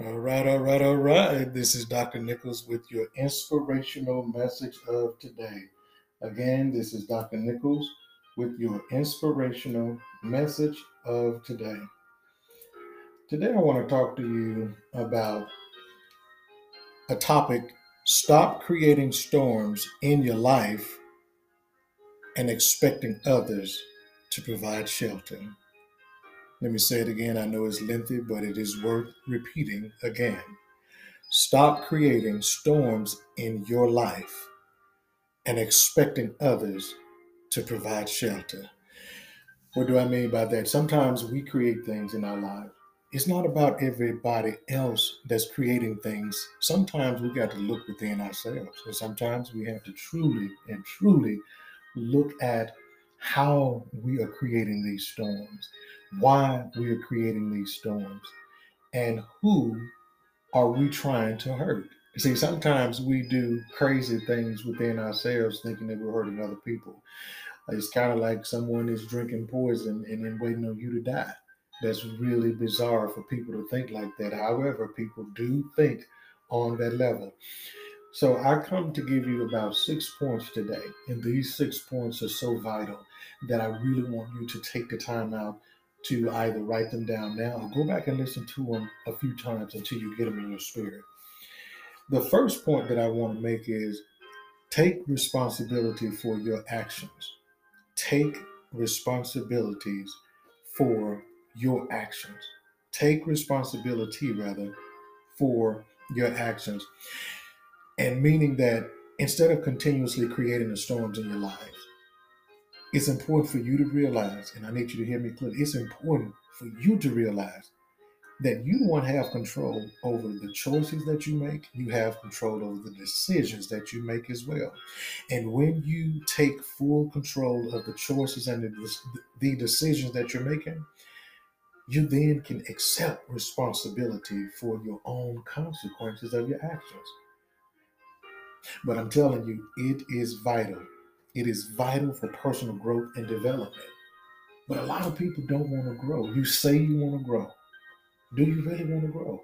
All right. This is Dr. Nichols with your inspirational message of today. Again, this is Dr. Nichols with your inspirational message of today. Today, I want to talk to you about a topic: stop creating storms in your life and expecting others to provide shelter. Let me say it again. I know it's lengthy, but it is worth repeating again. Stop creating storms in your life and expecting others to provide shelter. What do I mean by that? Sometimes we create things in our lives. It's not about everybody else that's creating things. Sometimes we got to look within ourselves. And sometimes we have to truly look at how we are creating these storms, why we are creating these storms, and who are we trying to hurt? See, sometimes we do crazy things within ourselves thinking that we're hurting other people. It's kind of like someone is drinking poison and then waiting on you to die. That's really bizarre for people to think like that. However, people do think on that level. So I come to give you about 6 points today. And these 6 points are so vital that I really want you to take the time out to either write them down now or go back and listen to them a few times until you get them in your spirit. The first point that I want to make is take responsibility for your actions. Take responsibilities for your actions. Take responsibility, rather, for your actions. And meaning that instead of continuously creating the storms in your lives, it's important for you to realize, and I need you to hear me clearly, it's important for you to realize that you don't have control over the choices that you make. You have control over the decisions that you make as well. And when you take full control of the choices and the decisions that you're making, you then can accept responsibility for your own consequences of your actions. But I'm telling you, it is vital. It is vital for personal growth and development. But a lot of people don't want to grow. You say you want to grow. Do you really want to grow?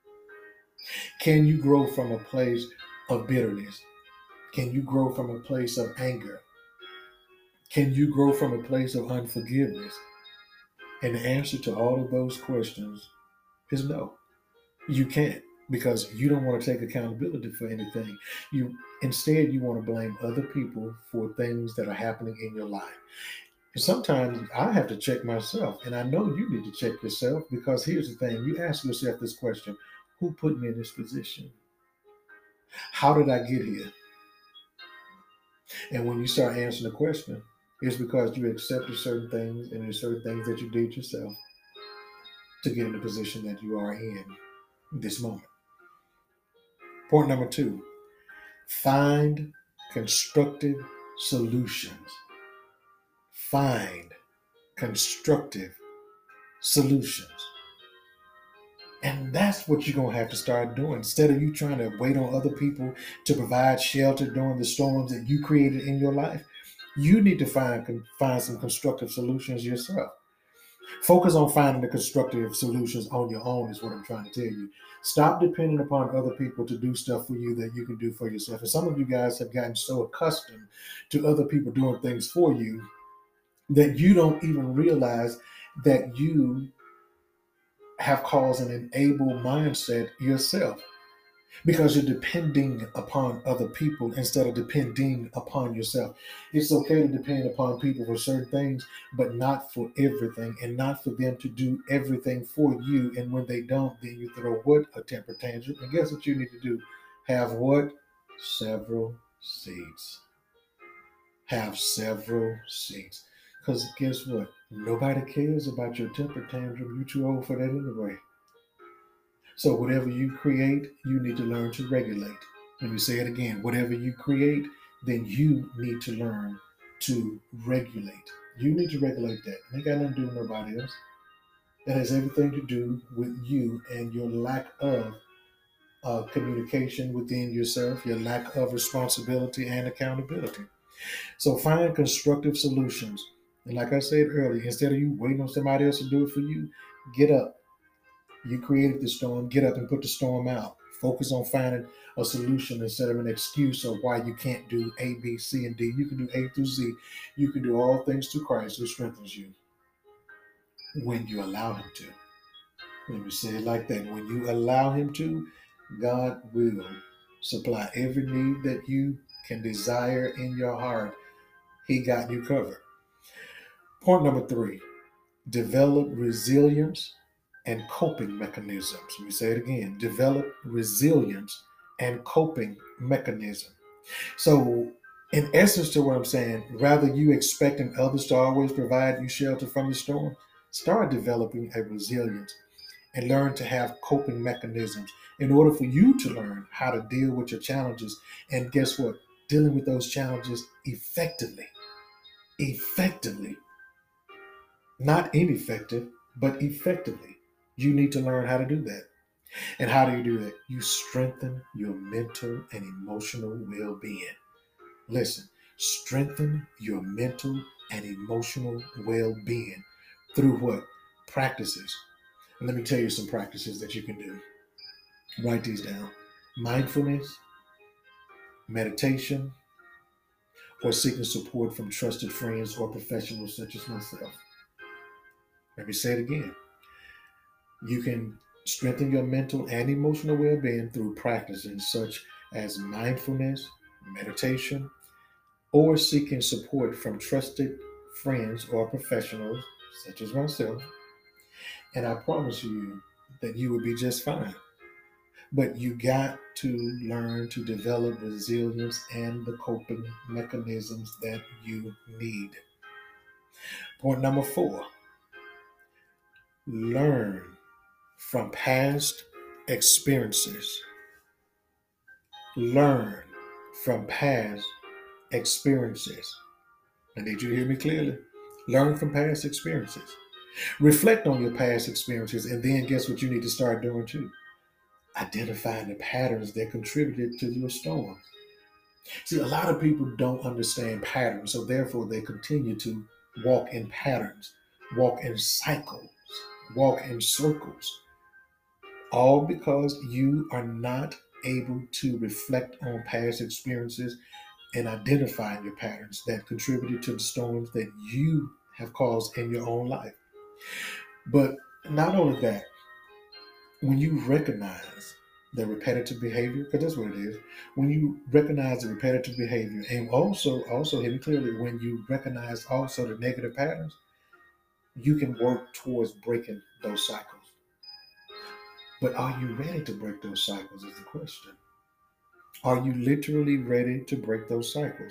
Can you grow from a place of bitterness? Can you grow from a place of anger? Can you grow from a place of unforgiveness? And the answer to all of those questions is no. You can't, because you don't want to take accountability for anything. You want to blame other people for things that are happening in your life. And sometimes I have to check myself, and I know you need to check yourself, because here's the thing: you ask yourself this question: who put me in this position? How did I get here? And when you start answering the question, it's because you accepted certain things, and there's certain things that you did yourself to get in the position that you are in this moment. Point number two: find constructive solutions. Find constructive solutions. And that's what you're going to have to start doing. Instead of you trying to wait on other people to provide shelter during the storms that you created in your life, you need to find some constructive solutions yourself. Focus on finding the constructive solutions on your own, is what I'm trying to tell you. Stop depending upon other people to do stuff for you that you can do for yourself. And some of you guys have gotten so accustomed to other people doing things for you that you don't even realize that you have caused an enable mindset yourself, because you're depending upon other people instead of depending upon yourself. It's okay to depend upon people for certain things, but not for everything, and not for them to do everything for you. And when they don't, then you throw what? A temper tantrum. And guess what you need to do? Have what? Several seats. Have several seats. Because guess what? Nobody cares about your temper tantrum. You're too old for that anyway. So whatever you create, you need to learn to regulate. Let me say it again. Whatever you create, then you need to learn to regulate. You need to regulate that. It ain't got nothing to do with nobody else. It has everything to do with you and your lack of communication within yourself, your lack of responsibility and accountability. So find constructive solutions. And like I said earlier, instead of you waiting on somebody else to do it for you, get up. You created the storm. Get up and put the storm out. Focus on finding a solution instead of an excuse of why you can't do A, B, C, and D. You can do A through Z. You can do all things through Christ who strengthens you when you allow Him to. Let me say it like that. When you allow Him to, God will supply every need that you can desire in your heart. He got you covered. Point number 3, develop resilience and coping mechanisms. Let me say it again. Develop resilience and coping mechanism. So, in essence, to what I'm saying, rather you expecting others to always provide you shelter from the storm, start developing a resilience and learn to have coping mechanisms in order for you to learn how to deal with your challenges. And guess what? Dealing with those challenges effectively. Effectively. Not ineffective, but effectively. You need to learn how to do that. And how do you do that? You strengthen your mental and emotional well being. Listen, strengthen your mental and emotional well being through what? Practices. And let me tell you some practices that you can do. Write these down: mindfulness, meditation, or seeking support from trusted friends or professionals such as myself. Let me say it again. You can strengthen your mental and emotional well being through practices such as mindfulness, meditation, or seeking support from trusted friends or professionals such as myself. And I promise you that you will be just fine. But you got to learn to develop resilience and the coping mechanisms that you need. Point number 4, learn from past experiences. Learn from past experiences. I need you to hear me clearly. Learn from past experiences. Reflect on your past experiences, and then guess what you need to start doing too? Identifying the patterns that contributed to your storm. See, a lot of people don't understand patterns, so therefore they continue to walk in patterns, walk in cycles, walk in circles, all because you are not able to reflect on past experiences and identify your patterns that contributed to the storms that you have caused in your own life. But not only that, when you recognize the repetitive behavior, because that's what it is, when you recognize the repetitive behavior, and also hear me clearly, when you recognize also the negative patterns, you can work towards breaking those cycles. But are you ready to break those cycles is the question. Are you literally ready to break those cycles?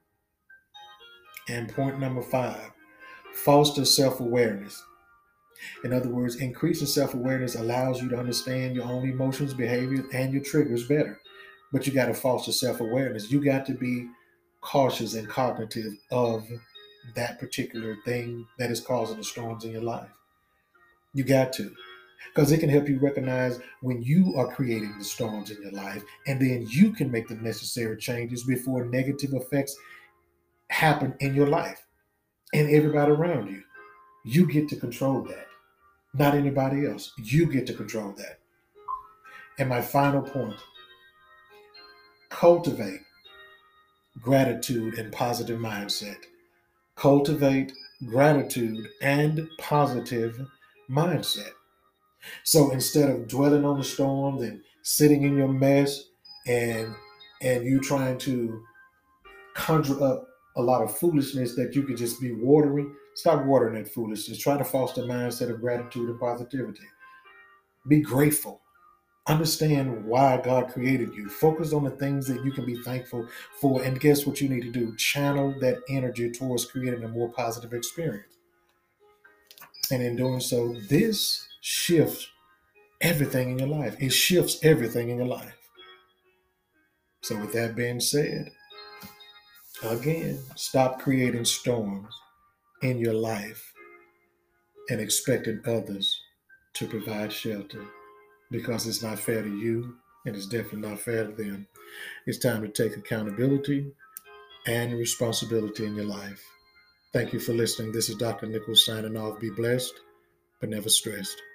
And point number 5, foster self-awareness. In other words, increasing self-awareness allows you to understand your own emotions, behaviors, and your triggers better. But you got to foster self-awareness. You got to be cautious and cognitive of that particular thing that is causing the storms in your life. You got to. Because it can help you recognize when you are creating the storms in your life, and then you can make the necessary changes before negative effects happen in your life and everybody around you. You get to control that, not anybody else. You get to control that. And my final point, cultivate gratitude and positive mindset. Cultivate gratitude and positive mindset. So instead of dwelling on the storms and sitting in your mess and you trying to conjure up a lot of foolishness that you could just be watering, stop watering that foolishness. Try to foster a mindset of gratitude and positivity. Be grateful. Understand why God created you. Focus on the things that you can be thankful for. And guess what you need to do? Channel that energy towards creating a more positive experience. And in doing so, this shifts everything in your life. It shifts everything in your life. So with that being said, again, stop creating storms in your life and expecting others to provide shelter, because it's not fair to you and it's definitely not fair to them. It's time to take accountability and responsibility in your life. Thank you for listening. This is Dr. Nichols signing off. Be blessed, but never stressed.